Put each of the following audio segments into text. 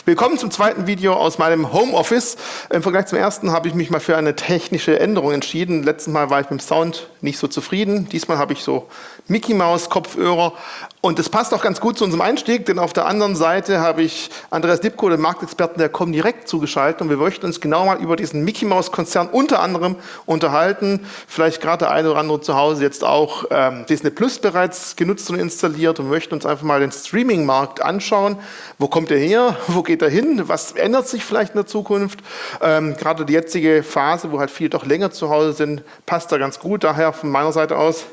Willkommen zum zweiten Video aus meinem Homeoffice. Im Vergleich zum ersten habe ich mich mal für eine technische Änderung entschieden. Letztes Mal war ich mit dem Sound nicht so zufrieden. Diesmal habe ich so Mickey Maus Kopfhörer. Und das passt auch ganz gut zu unserem Einstieg, denn auf der anderen Seite habe ich Andreas Lipko, den Marktexperten der Comdirect, zugeschaltet. Und wir möchten uns genau mal über diesen Mickey Maus Konzern unter anderem unterhalten. Vielleicht gerade der eine oder andere zu Hause jetzt auch Disney Plus bereits genutzt und installiert und möchten uns einfach mal den Streaming-Markt anschauen. Wo kommt er her? Wo geht er hin? Was ändert sich vielleicht in der Zukunft? Gerade die jetzige Phase, wo halt viele doch länger zu Hause sind, passt da ganz gut. Daher von meiner Seite aus,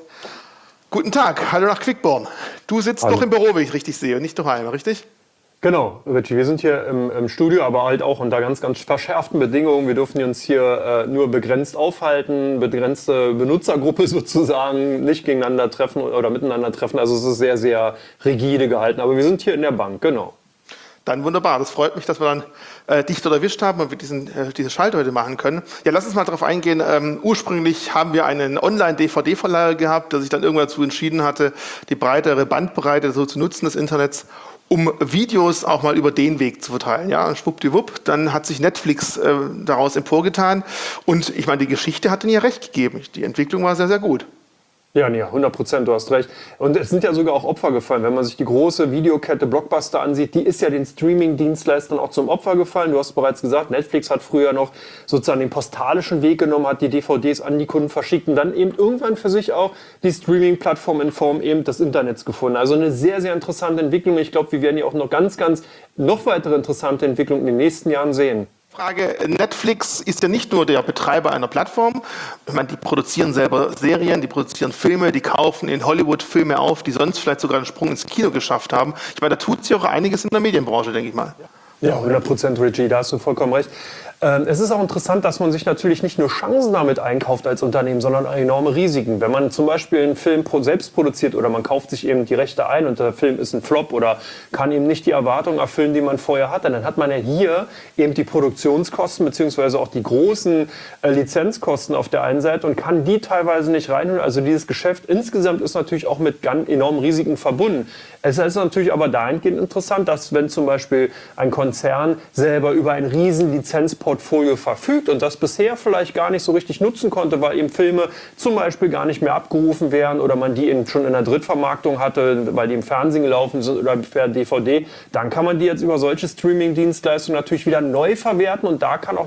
guten Tag, hallo nach Quickborn. Du sitzt noch im Büro, wenn ich richtig sehe, und nicht daheim, richtig? Genau, Richie, wir sind hier im Studio, aber halt auch unter ganz, ganz verschärften Bedingungen. Wir dürfen uns hier nur begrenzt aufhalten, begrenzte Benutzergruppe sozusagen, nicht gegeneinander treffen oder miteinander treffen. Also es ist sehr, sehr rigide gehalten, aber wir sind hier in der Bank, genau. Dann wunderbar, das freut mich, dass wir dann dich dort erwischt haben und wir diese Schalte heute machen können. Ja, lass uns mal darauf eingehen. Ursprünglich haben wir einen Online-DVD-Verleiher gehabt, der sich dann irgendwann dazu entschieden hatte, die breitere Bandbreite so zu nutzen des Internets, um Videos auch mal über den Weg zu verteilen. Ja, und schwuppdiwupp, dann hat sich Netflix daraus emporgetan. Und ich meine, die Geschichte hat ihnen ja recht gegeben. Die Entwicklung war sehr, sehr gut. Ja, nee, 100%, du hast recht. Und es sind ja sogar auch Opfer gefallen. Wenn man sich die große Videokette Blockbuster ansieht, die ist ja den Streaming-Dienstleistern auch zum Opfer gefallen. Du hast bereits gesagt, Netflix hat früher noch sozusagen den postalischen Weg genommen, hat die DVDs an die Kunden verschickt und dann eben irgendwann für sich auch die Streaming-Plattform in Form eben des Internets gefunden. Also eine sehr, sehr interessante Entwicklung. Ich glaube, wir werden ja auch noch noch weitere interessante Entwicklungen in den nächsten Jahren sehen. Frage, Netflix ist ja nicht nur der Betreiber einer Plattform. Ich meine, die produzieren selber Serien, die produzieren Filme, die kaufen in Hollywood Filme auf, die sonst vielleicht sogar einen Sprung ins Kino geschafft haben. Ich meine, da tut sich auch einiges in der Medienbranche, denke ich mal. Ja, 100%, Richie, da hast du vollkommen recht. Es ist auch interessant, dass man sich natürlich nicht nur Chancen damit einkauft als Unternehmen, sondern enorme Risiken. Wenn man zum Beispiel einen Film selbst produziert oder man kauft sich eben die Rechte ein und der Film ist ein Flop oder kann eben nicht die Erwartungen erfüllen, die man vorher hatte, dann hat man ja hier eben die Produktionskosten beziehungsweise auch die großen Lizenzkosten auf der einen Seite und kann die teilweise nicht reinholen. Also dieses Geschäft insgesamt ist natürlich auch mit ganz enormen Risiken verbunden. Es ist natürlich aber dahingehend interessant, dass wenn zum Beispiel ein Konzern selber über ein riesen Lizenzportfolio verfügt und das bisher vielleicht gar nicht so richtig nutzen konnte, weil eben Filme zum Beispiel gar nicht mehr abgerufen werden oder man die eben schon in der Drittvermarktung hatte, weil die im Fernsehen gelaufen sind oder per DVD, dann kann man die jetzt über solche Streaming-Dienstleistungen natürlich wieder neu verwerten und da kann auch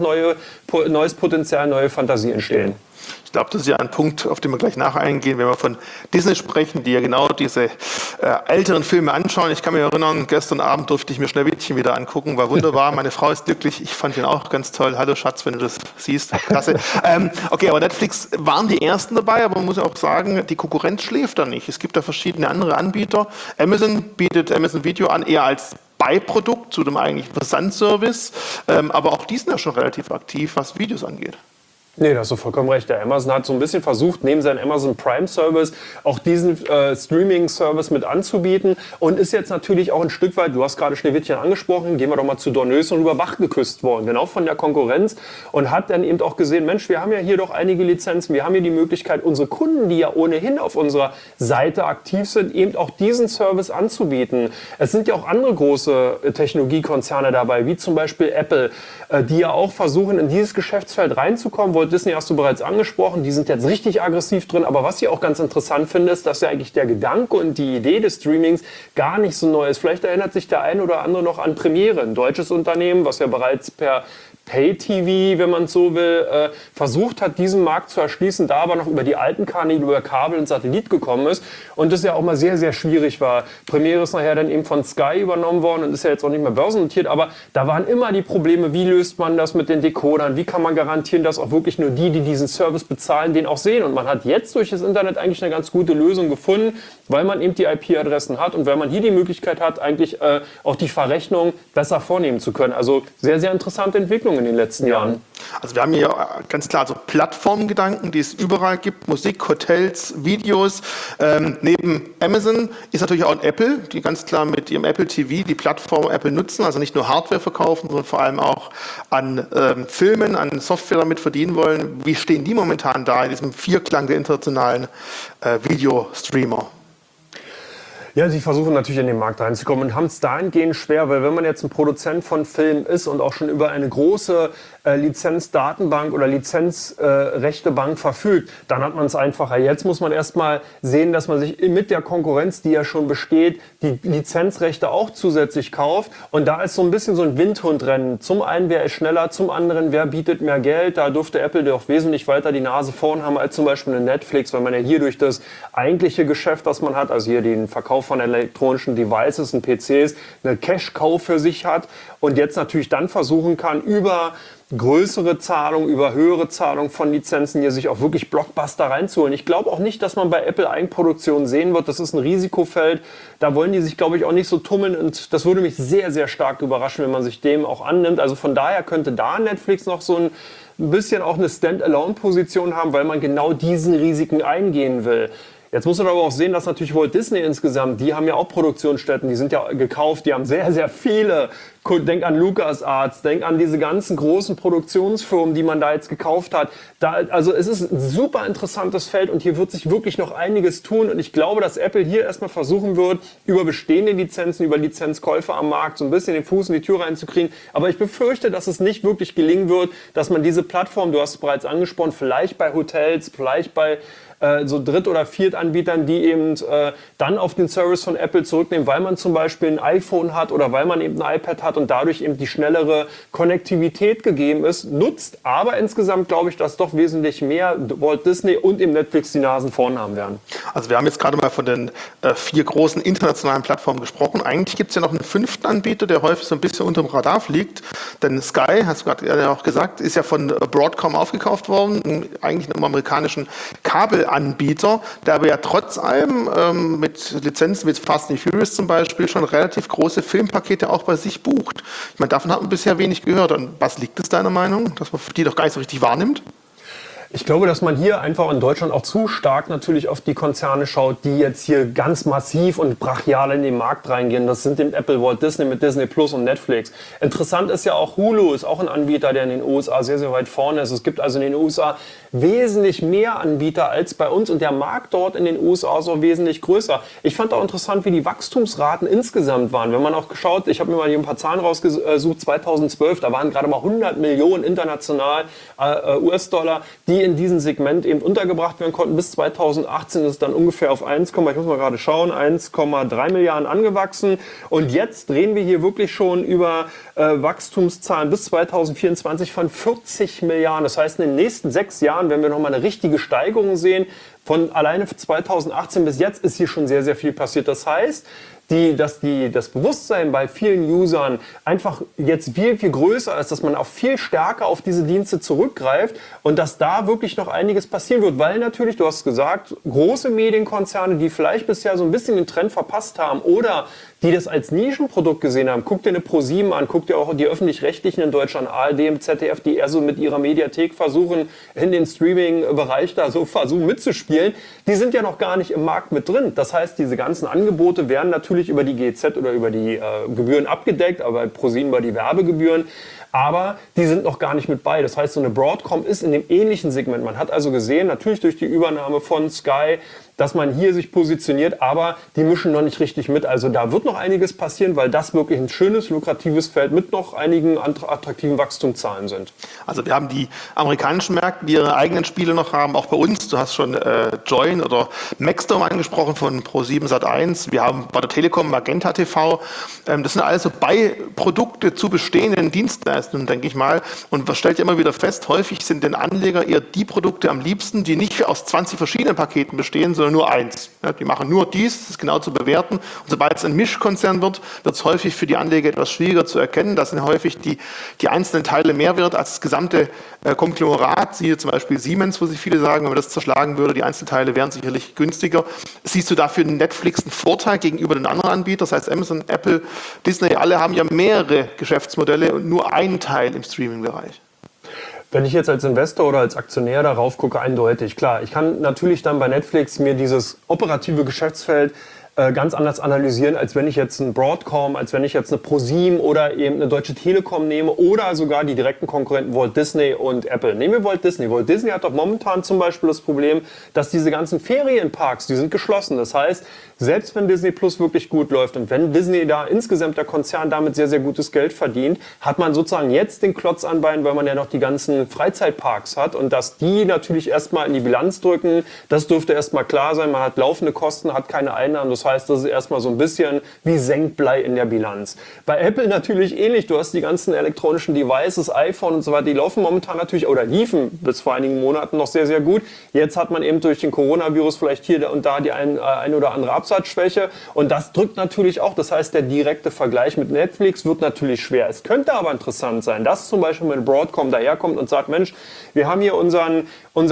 neues Potenzial, neue Fantasie entstehen. Ich glaube, das ist ja ein Punkt, auf den wir gleich nachher eingehen, wenn wir von Disney sprechen, die ja genau diese älteren Filme anschauen. Ich kann mich erinnern, gestern Abend durfte ich mir Schneewittchen wieder angucken, war wunderbar. Meine Frau ist glücklich, ich fand ihn auch ganz toll. Hallo Schatz, wenn du das siehst, klasse. Okay, aber Netflix waren die ersten dabei, aber man muss ja auch sagen, die Konkurrenz schläft da nicht. Es gibt da verschiedene andere Anbieter. Amazon bietet Amazon Video an, eher als Beiprodukt zu dem eigentlichen Versandservice, aber auch die sind ja schon relativ aktiv, was Videos angeht. Nee, da hast du vollkommen recht. Der Amazon hat so ein bisschen versucht, neben seinem Amazon Prime Service auch diesen Streaming-Service mit anzubieten und ist jetzt natürlich auch ein Stück weit, du hast gerade Schneewittchen angesprochen, gehen wir doch mal zu Dornös und über Bach geküsst worden, genau von der Konkurrenz und hat dann eben auch gesehen, Mensch, wir haben ja hier doch einige Lizenzen, wir haben hier die Möglichkeit, unsere Kunden, die ja ohnehin auf unserer Seite aktiv sind, eben auch diesen Service anzubieten. Es sind ja auch andere große Technologiekonzerne dabei, wie zum Beispiel Apple, die ja auch versuchen, in dieses Geschäftsfeld reinzukommen. Walt Disney hast du bereits angesprochen, die sind jetzt richtig aggressiv drin, aber was ich auch ganz interessant finde, ist, dass ja eigentlich der Gedanke und die Idee des Streamings gar nicht so neu ist. Vielleicht erinnert sich der ein oder andere noch an Premiere, ein deutsches Unternehmen, was ja bereits per Pay-TV, wenn man so will, versucht hat, diesen Markt zu erschließen, da aber noch über die alten Kanäle, über Kabel und Satellit gekommen ist und das ja auch mal sehr, sehr schwierig war. Premiere ist nachher dann eben von Sky übernommen worden und ist ja jetzt auch nicht mehr börsennotiert, aber da waren immer die Probleme, wie löst man das mit den Decodern, wie kann man garantieren, dass auch wirklich nur die diesen Service bezahlen, den auch sehen und man hat jetzt durch das Internet eigentlich eine ganz gute Lösung gefunden, weil man eben die IP-Adressen hat und weil man hier die Möglichkeit hat, eigentlich auch die Verrechnung besser vornehmen zu können. Also sehr, sehr interessante Entwicklung in den letzten Jahren. Also wir haben hier ganz klar so Plattformgedanken, die es überall gibt, Musik, Hotels, Videos. Neben Amazon ist natürlich auch ein Apple, die ganz klar mit ihrem Apple TV die Plattform Apple nutzen, also nicht nur Hardware verkaufen, sondern vor allem auch an Filmen, an Software damit verdienen wollen. Wie stehen die momentan da in diesem Vierklang der internationalen Videostreamer? Ja, sie versuchen natürlich in den Markt reinzukommen und haben es dahingehend schwer, weil wenn man jetzt ein Produzent von Filmen ist und auch schon über eine große Lizenzdatenbank oder Lizenzrechtebank verfügt, dann hat man es einfacher. Jetzt muss man erstmal sehen, dass man sich mit der Konkurrenz, die ja schon besteht, die Lizenzrechte auch zusätzlich kauft. Und da ist so ein bisschen so ein Windhundrennen. Zum einen, wer ist schneller, zum anderen, wer bietet mehr Geld. Da dürfte Apple doch wesentlich weiter die Nase vorn haben als zum Beispiel eine Netflix, weil man ja hier durch das eigentliche Geschäft, was man hat, also hier den Verkauf von elektronischen Devices und PCs, eine Cash-Cow für sich hat und jetzt natürlich dann versuchen kann, über größere Zahlungen, über höhere Zahlungen von Lizenzen hier sich auch wirklich Blockbuster reinzuholen. Ich glaube auch nicht, dass man bei Apple Eigenproduktion sehen wird. Das ist ein Risikofeld. Da wollen die sich, glaube ich, auch nicht so tummeln. Und das würde mich sehr, sehr stark überraschen, wenn man sich dem auch annimmt. Also von daher könnte da Netflix noch so ein bisschen auch eine Standalone-Position haben, weil man genau diesen Risiken eingehen will. Jetzt muss man aber auch sehen, dass natürlich Walt Disney insgesamt, die haben ja auch Produktionsstätten, die sind ja gekauft, die haben sehr, sehr viele. Denk an LucasArts, denk an diese ganzen großen Produktionsfirmen, die man da jetzt gekauft hat. Also es ist ein super interessantes Feld und hier wird sich wirklich noch einiges tun. Und ich glaube, dass Apple hier erstmal versuchen wird, über bestehende Lizenzen, über Lizenzkäufe am Markt so ein bisschen den Fuß in die Tür reinzukriegen. Aber ich befürchte, dass es nicht wirklich gelingen wird, dass man diese Plattform, du hast es bereits angesprochen, vielleicht bei Hotels, vielleicht bei so Dritt- oder Viertanbietern, die eben dann auf den Service von Apple zurücknehmen, weil man zum Beispiel ein iPhone hat oder weil man eben ein iPad hat und dadurch eben die schnellere Konnektivität gegeben ist, nutzt. Aber insgesamt glaube ich, dass doch wesentlich mehr Walt Disney und eben Netflix die Nasen vorn haben werden. Also wir haben jetzt gerade mal von den 4 großen internationalen Plattformen gesprochen. Eigentlich gibt es ja noch einen 5. Anbieter, der häufig so ein bisschen unter dem Radar fliegt. Denn Sky, hast du gerade auch gesagt, ist ja von Broadcom aufgekauft worden, eigentlich einem amerikanischen Kabelanbieter, der aber ja trotz allem mit Lizenzen wie Fast and Furious zum Beispiel schon relativ große Filmpakete auch bei sich bucht. Ich meine, davon hat man bisher wenig gehört. Und was liegt es deiner Meinung, dass man die doch gar nicht so richtig wahrnimmt? Ich glaube, dass man hier einfach in Deutschland auch zu stark natürlich auf die Konzerne schaut, die jetzt hier ganz massiv und brachial in den Markt reingehen. Das sind eben Apple, Walt Disney mit Disney Plus und Netflix. Interessant ist ja auch Hulu, ist auch ein Anbieter, der in den USA sehr, sehr weit vorne ist. Es gibt also in den USA wesentlich mehr Anbieter als bei uns und der Markt dort in den USA ist auch wesentlich größer. Ich fand auch interessant, wie die Wachstumsraten insgesamt waren. Wenn man auch geschaut, ich habe mir mal hier ein paar Zahlen rausgesucht, 2012, da waren gerade mal 100 Millionen international US-Dollar, die in diesem Segment eben untergebracht werden konnten. Bis 2018 ist es dann ungefähr auf 1,3 Milliarden angewachsen. Und jetzt drehen wir hier wirklich schon über Wachstumszahlen bis 2024 von 40 Milliarden. Das heißt, in den nächsten 6 Jahren werden wir nochmal eine richtige Steigerung sehen. Von alleine 2018 bis jetzt ist hier schon sehr, sehr viel passiert. Das heißt, dass das Bewusstsein bei vielen Usern einfach jetzt viel, viel größer ist, dass man auch viel stärker auf diese Dienste zurückgreift und dass da wirklich noch einiges passieren wird, weil natürlich, du hast gesagt, große Medienkonzerne, die vielleicht bisher so ein bisschen den Trend verpasst haben oder die das als Nischenprodukt gesehen haben, guck dir eine ProSieben an, guck dir auch die Öffentlich-Rechtlichen in Deutschland, ARD und ZDF, die eher so mit ihrer Mediathek versuchen, in den Streaming-Bereich da so versuchen mitzuspielen, die sind ja noch gar nicht im Markt mit drin. Das heißt, diese ganzen Angebote werden natürlich über die GEZ oder über die Gebühren abgedeckt, aber bei ProSieben über die Werbegebühren. Aber die sind noch gar nicht mit bei. Das heißt, so eine Broadcom ist in dem ähnlichen Segment. Man hat also gesehen, natürlich durch die Übernahme von Sky, dass man hier sich positioniert, aber die mischen noch nicht richtig mit. Also da wird noch einiges passieren, weil das wirklich ein schönes, lukratives Feld mit noch einigen attraktiven Wachstumszahlen sind. Also wir haben die amerikanischen Märkte, die ihre eigenen Spiele noch haben, auch bei uns. Du hast schon Joyn oder Maxdome angesprochen von Pro7 Sat.1. Wir haben bei der Telekom Magenta TV. Das sind alles so Beiprodukte zu bestehenden Dienstleistungen, denke ich mal. Und man stellt ja immer wieder fest, häufig sind den Anleger eher die Produkte am liebsten, die nicht aus 20 verschiedenen Paketen bestehen, sondern nur eins. Ja, die machen nur dies, das ist genau zu bewerten. Und sobald es ein Mischkonzern wird, wird es häufig für die Anleger etwas schwieriger zu erkennen. Da sind häufig die einzelnen Teile mehr wert als das gesamte Konglomerat. Siehe zum Beispiel Siemens, wo sich viele sagen, wenn man das zerschlagen würde, die Einzelteile wären sicherlich günstiger. Siehst du dafür Netflix einen Vorteil gegenüber den anderen Anbietern? Das heißt Amazon, Apple, Disney, alle haben ja mehrere Geschäftsmodelle und nur einen Teil im Streaming-Bereich. Wenn ich jetzt als Investor oder als Aktionär darauf gucke, eindeutig, klar. Ich kann natürlich dann bei Netflix mir dieses operative Geschäftsfeld ganz anders analysieren, als wenn ich jetzt einen Broadcom, als wenn ich jetzt eine ProSieben oder eben eine Deutsche Telekom nehme oder sogar die direkten Konkurrenten Walt Disney und Apple. Nehmen wir Walt Disney. Walt Disney hat doch momentan zum Beispiel das Problem, dass diese ganzen Ferienparks, die sind geschlossen. Das heißt, selbst wenn Disney Plus wirklich gut läuft und wenn Disney da insgesamt der Konzern damit sehr, sehr gutes Geld verdient, hat man sozusagen jetzt den Klotz an Beinen, weil man ja noch die ganzen Freizeitparks hat und dass die natürlich erstmal in die Bilanz drücken, das dürfte erstmal klar sein. Man hat laufende Kosten, hat keine Einnahmen. Das heißt, das ist erstmal so ein bisschen wie Senkblei in der Bilanz. Bei Apple natürlich ähnlich. Du hast die ganzen elektronischen Devices, iPhone und so weiter, die laufen momentan natürlich oder liefen bis vor einigen Monaten noch sehr, sehr gut. Jetzt hat man eben durch den Coronavirus vielleicht hier und da die ein oder andere Absatzschwäche und das drückt natürlich auch. Das heißt, der direkte Vergleich mit Netflix wird natürlich schwer. Es könnte aber interessant sein, dass zum Beispiel mit Broadcom daherkommt und sagt, Mensch, wir haben hier unseren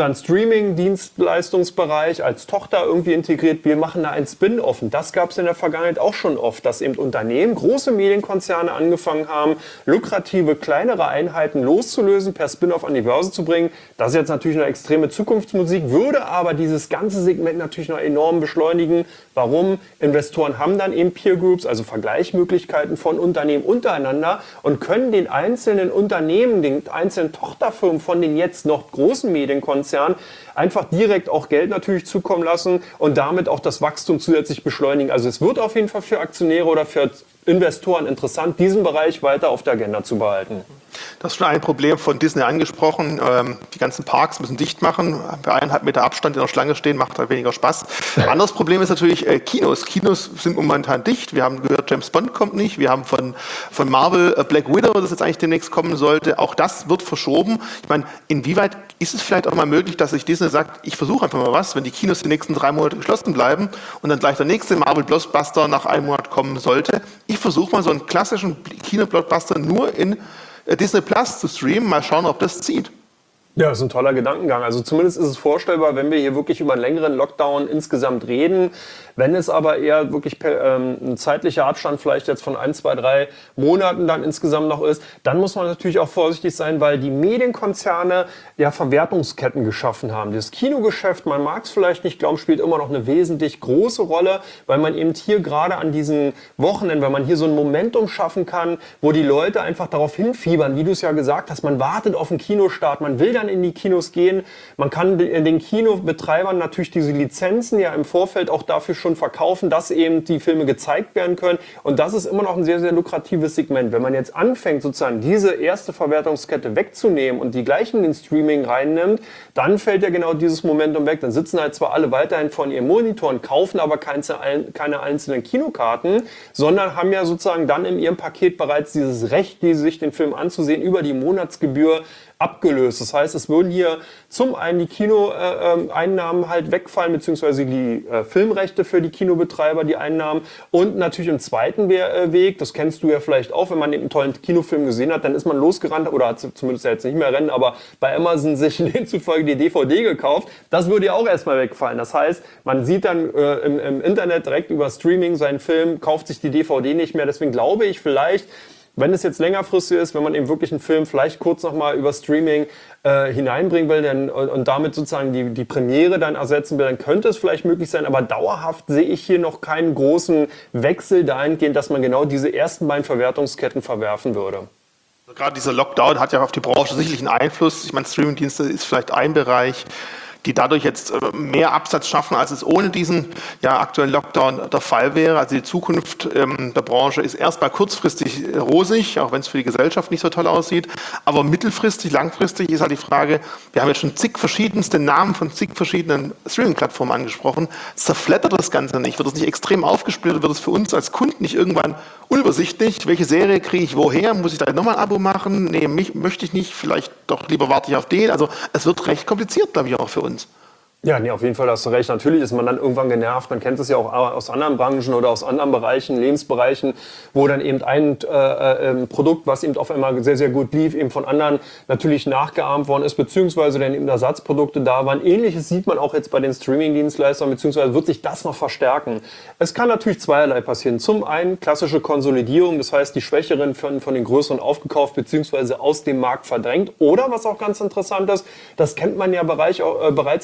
Streaming-Dienstleistungsbereich als Tochter irgendwie integriert. Wir machen da ein Spin-off. Und das gab es in der Vergangenheit auch schon oft, dass eben Unternehmen, große Medienkonzerne angefangen haben, lukrative, kleinere Einheiten loszulösen, per Spin-off an die Börse zu bringen. Das ist jetzt natürlich eine extreme Zukunftsmusik, würde aber dieses ganze Segment natürlich noch enorm beschleunigen. Warum? Investoren haben dann eben Peer Groups, also Vergleichsmöglichkeiten von Unternehmen untereinander und können den einzelnen Unternehmen, den einzelnen Tochterfirmen von den jetzt noch großen Medienkonzernen einfach direkt auch Geld natürlich zukommen lassen und damit auch das Wachstum zusätzlich beschleunigen. Also es wird auf jeden Fall für Aktionäre oder für Investoren interessant, diesen Bereich weiter auf der Agenda zu behalten. Das ist schon ein Problem von Disney angesprochen. Die ganzen Parks müssen dicht machen. Bei 1,5 Meter Abstand in der Schlange stehen, macht halt weniger Spaß. Ein anderes Problem ist natürlich Kinos. Kinos sind momentan dicht. Wir haben gehört, James Bond kommt nicht. Wir haben von Marvel Black Widow, das jetzt eigentlich demnächst kommen sollte. Auch das wird verschoben. Ich meine, inwieweit ist es vielleicht auch mal möglich, dass sich Disney sagt, ich versuche einfach mal was, wenn die Kinos die nächsten 3 Monate geschlossen bleiben und dann gleich der nächste Marvel Blockbuster nach einem Monat kommen sollte. Ich versuche mal so einen klassischen Kino-Blockbuster nur in Disney Plus zu streamen, mal schauen, ob das zieht. Ja, das ist ein toller Gedankengang. Also zumindest ist es vorstellbar, wenn wir hier wirklich über einen längeren Lockdown insgesamt reden. Wenn es aber eher wirklich ein zeitlicher Abstand vielleicht jetzt von 1, 2, 3 Monaten dann insgesamt noch ist, dann muss man natürlich auch vorsichtig sein, weil die Medienkonzerne ja Verwertungsketten geschaffen haben. Das Kinogeschäft, man mag es vielleicht nicht glauben, spielt immer noch eine wesentlich große Rolle, weil man eben hier gerade an diesen Wochenenden, weil man hier so ein Momentum schaffen kann, wo die Leute einfach darauf hinfiebern, wie du es ja gesagt hast, man wartet auf den Kinostart, man will dann in die Kinos gehen, man kann den Kinobetreibern natürlich diese Lizenzen ja im Vorfeld auch dafür schon verkaufen, dass eben die Filme gezeigt werden können und das ist immer noch ein sehr, sehr lukratives Segment. Wenn man jetzt anfängt, sozusagen diese erste Verwertungskette wegzunehmen und die gleichen in den Streaming reinnimmt, dann fällt ja genau dieses Momentum weg. Dann sitzen halt zwar alle weiterhin vor ihren Monitoren, kaufen aber keine einzelnen Kinokarten, sondern haben ja sozusagen dann in ihrem Paket bereits dieses Recht, sich den Film anzusehen, über die Monatsgebühr abgelöst. Das heißt, es würden hier zum einen die Kinoeinnahmen halt wegfallen, beziehungsweise die Filmrechte für die Kinobetreiber, die Einnahmen. Und natürlich im zweiten Weg, das kennst du ja vielleicht auch, wenn man eben einen tollen Kinofilm gesehen hat, dann ist man losgerannt, oder hat zumindest ja jetzt nicht mehr rennen, aber bei Amazon sich demzufolge die DVD gekauft. Das würde ja auch erstmal wegfallen. Das heißt, man sieht dann im Internet direkt über Streaming seinen Film, kauft sich die DVD nicht mehr. Deswegen glaube ich vielleicht, wenn es jetzt längerfristig ist, wenn man eben wirklich einen Film vielleicht kurz nochmal über Streaming hineinbringen will und damit sozusagen die Premiere dann ersetzen will, dann könnte es vielleicht möglich sein, aber dauerhaft sehe ich hier noch keinen großen Wechsel dahingehend, dass man genau diese ersten beiden Verwertungsketten verwerfen würde. Gerade dieser Lockdown hat ja auf die Branche sicherlich einen Einfluss. Ich meine, Streamingdienste ist vielleicht ein Bereich, die dadurch jetzt mehr Absatz schaffen, als es ohne diesen aktuellen Lockdown der Fall wäre. Also die Zukunft der Branche ist erstmal kurzfristig rosig, auch wenn es für die Gesellschaft nicht so toll aussieht. Aber mittelfristig, langfristig ist halt die Frage, wir haben jetzt schon zig verschiedenste Namen von zig verschiedenen Streaming-Plattformen angesprochen. Zerflattert das Ganze nicht? Wird es nicht extrem aufgesplittet? Wird es für uns als Kunden nicht irgendwann unübersichtlich? Welche Serie kriege ich woher? Muss ich da nochmal ein Abo machen? Nee, möchte ich nicht. Vielleicht doch lieber warte ich auf den. Also es wird recht kompliziert, glaube ich, auch für uns. Ja, nee, auf jeden Fall hast du recht. Natürlich ist man dann irgendwann genervt. Man kennt es ja auch aus anderen Branchen oder aus anderen Bereichen, Lebensbereichen, wo dann eben ein Produkt, was eben auf einmal sehr, sehr gut lief, eben von anderen natürlich nachgeahmt worden ist, beziehungsweise dann eben Ersatzprodukte da waren. Ähnliches sieht man auch jetzt bei den Streaming-Dienstleistern, beziehungsweise wird sich das noch verstärken. Es kann natürlich zweierlei passieren. Zum einen klassische Konsolidierung, das heißt, die Schwächeren von den Größeren aufgekauft, beziehungsweise aus dem Markt verdrängt. Oder, was auch ganz interessant ist, das kennt man ja bereits auch aus dem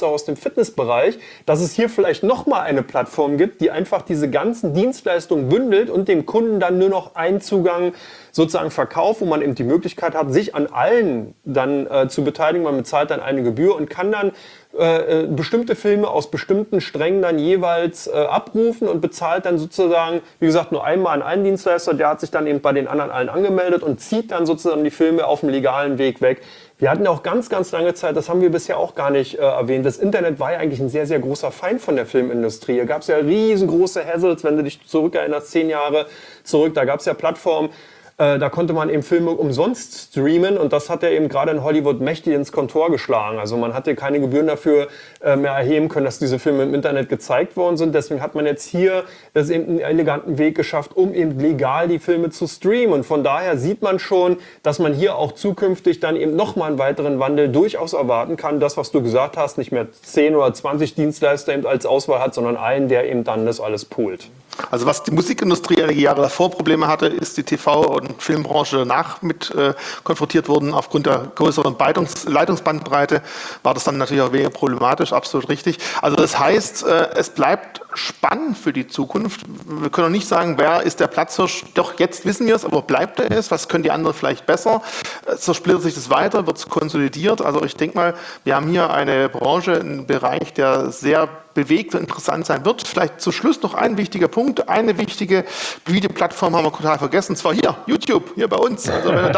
Fitnessbereich, dass es hier vielleicht nochmal eine Plattform gibt, die einfach diese ganzen Dienstleistungen bündelt und dem Kunden dann nur noch einen Zugang sozusagen verkauft, wo man eben die Möglichkeit hat, sich an allen dann zu beteiligen. Man bezahlt dann eine Gebühr und kann dann bestimmte Filme aus bestimmten Strängen dann jeweils abrufen und bezahlt dann sozusagen, wie gesagt, nur einmal an einen Dienstleister, der hat sich dann eben bei den anderen allen angemeldet und zieht dann sozusagen die Filme auf dem legalen Weg weg. Wir hatten ja auch ganz, ganz lange Zeit, das haben wir bisher auch gar nicht erwähnt, das Internet war ja eigentlich ein sehr, sehr großer Feind von der Filmindustrie. Hier gab es ja riesengroße Hassles, wenn du dich zurückerinnerst, 10 Jahre zurück, da gab es ja Plattformen, da konnte man eben Filme umsonst streamen und das hat ja eben gerade in Hollywood mächtig ins Kontor geschlagen. Also man hatte keine Gebühren dafür mehr erheben können, dass diese Filme im Internet gezeigt worden sind. Deswegen hat man jetzt hier das eben einen eleganten Weg geschafft, um eben legal die Filme zu streamen. Und von daher sieht man schon, dass man hier auch zukünftig dann eben nochmal einen weiteren Wandel durchaus erwarten kann. Das, was du gesagt hast, nicht mehr 10 oder 20 Dienstleister eben als Auswahl hat, sondern einen, der eben dann das alles poolt. Also was die Musikindustrie einige Jahre davor Probleme hatte, ist die TV- und Filmbranche danach mit konfrontiert wurden. Aufgrund der größeren Leitungsbandbreite war das dann natürlich auch weniger problematisch, absolut richtig. Also das heißt, es bleibt spannend für die Zukunft. Wir können auch nicht sagen, wer ist der Platzhirsch. Doch, jetzt wissen wir es, aber bleibt er es? Was können die anderen vielleicht besser? Zersplittert sich das weiter? Wird es konsolidiert? Also ich denke mal, wir haben hier eine Branche, einen Bereich, der sehr bewegt und interessant sein wird. Vielleicht zum Schluss noch ein wichtiger Punkt. Eine wichtige Videoplattform haben wir total vergessen, und zwar hier, YouTube, hier bei uns. Also wenn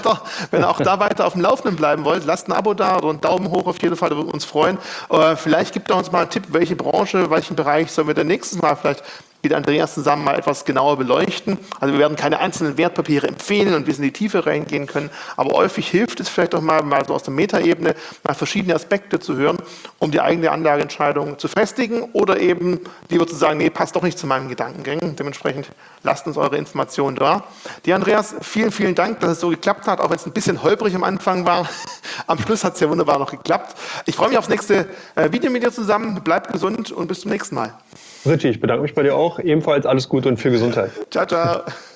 ihr auch da weiter auf dem Laufenden bleiben wollt, lasst ein Abo da oder einen Daumen hoch auf jeden Fall, da würden wir uns freuen. Vielleicht gibt er uns mal einen Tipp, welche Branche, welchen Bereich sollen wir denn nächstes Mal vielleicht mit Andreas zusammen mal etwas genauer beleuchten. Also wir werden keine einzelnen Wertpapiere empfehlen und bis in die Tiefe reingehen können, aber häufig hilft es vielleicht auch mal so aus der Metaebene mal verschiedene Aspekte zu hören, um die eigene Anlageentscheidung zu festigen oder eben lieber zu sagen, nee, passt doch nicht zu meinen Gedankengängen. Dementsprechend lasst uns eure Informationen da. Die Andreas, vielen, vielen Dank, dass es so geklappt hat, auch wenn es ein bisschen holprig am Anfang war. Am Schluss hat es ja wunderbar noch geklappt. Ich freue mich aufs nächste Video mit dir zusammen. Bleibt gesund und bis zum nächsten Mal. Richie, ich bedanke mich bei dir auch. Ebenfalls alles Gute und viel Gesundheit. Ciao, ciao.